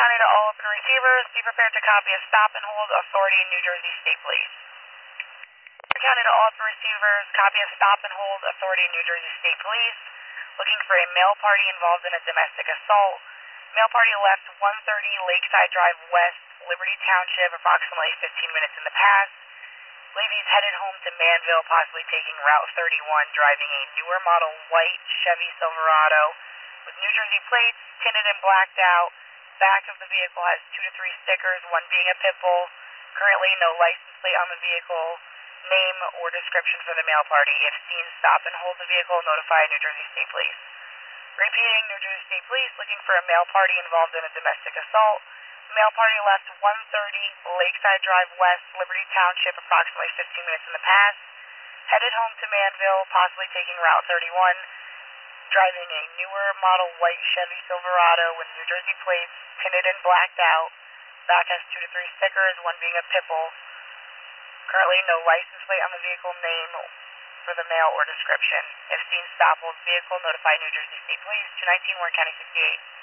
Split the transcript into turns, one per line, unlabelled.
County to all open receivers, be prepared to copy a stop and hold authority in New Jersey State Police. Suffolk County to all open receivers, copy a stop and hold authority in New Jersey State Police. Looking for a male party involved in a domestic assault. Male party left 130 Lakeside Drive West, Liberty Township, approximately 15 minutes in the past. Believe he's headed home to Manville, possibly taking Route 31, driving a newer model white Chevy Silverado with New Jersey plates, tinted and blacked out. Back of the vehicle has 2 to 3 stickers, one being a pit bull. Currently no license plate on the vehicle. Name or description for the male party. If seen, stop and hold the vehicle, notify New Jersey State Police. Repeating, New Jersey State Police looking for a male party involved in a domestic assault. Male party left 130 Lakeside Drive West, Liberty Township, approximately 15 minutes in the past. Headed home to Manville, possibly taking Route 31. Driving a newer model white Chevy Silverado with New Jersey plates, tinted and blacked out. Back has 2 to 3 stickers, one being a pit bull. Currently no license plate on the vehicle. Name for the male or description. If seen, stop, hold vehicle, notify New Jersey State Police, 219 Warren County 68.